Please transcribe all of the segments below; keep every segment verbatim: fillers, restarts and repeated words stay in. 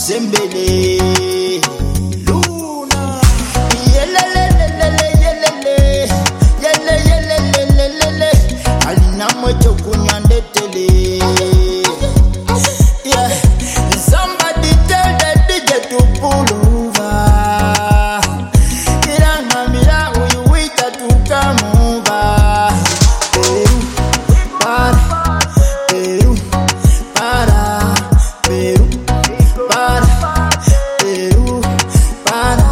musembele Luna yelelelelele yelele yele yelelelele alina mwecho kunywa ndetele yeah somebody tell the D J to pull over iranga mira uyu wita to come over Peru para Peru para Peru para Peru para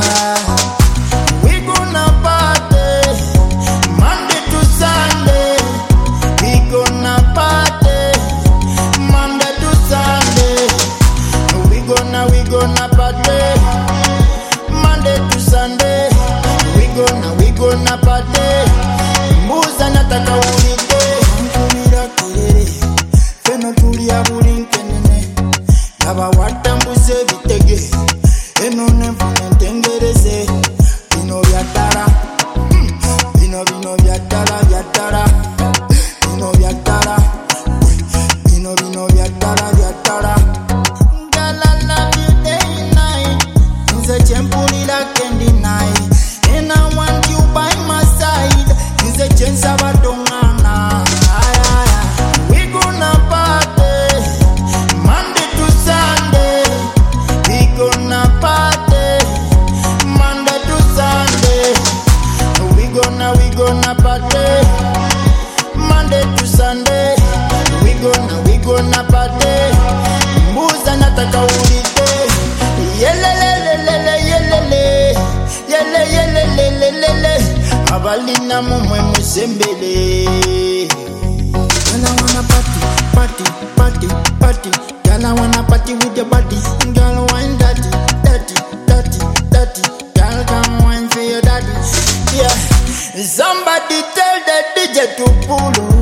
we gonna party Monday to Sunday we gonna party Monday to Sunday we gonna we gonna party Monday to Sunday we gonna we gonna party Muza nataka ulite kumira kelele feno tulia bulinkenene aba watambuze bitege enone mfune tengereze bino byatara bino bino byatara byatara bino byatara bino bino byatara byatara ngala love you day and night nze chempulira candy night and I want you by my side nze chensa badongana we gonna party Monday to Sunday we gonna party Monday to Sunday we gonna we gonna party Monday to Sunday we gonna we gonna party Muza nataka ulite yelelelelele yelele yele yelelelele abalina mumwe musembele Girl, I wanna party, party, party, party. Girl, I wanna party with your body. Girl, wine dirty, dirty, dirty, dirty. Girl, come wine for your daddy. Yeah, somebody tell the D J to pull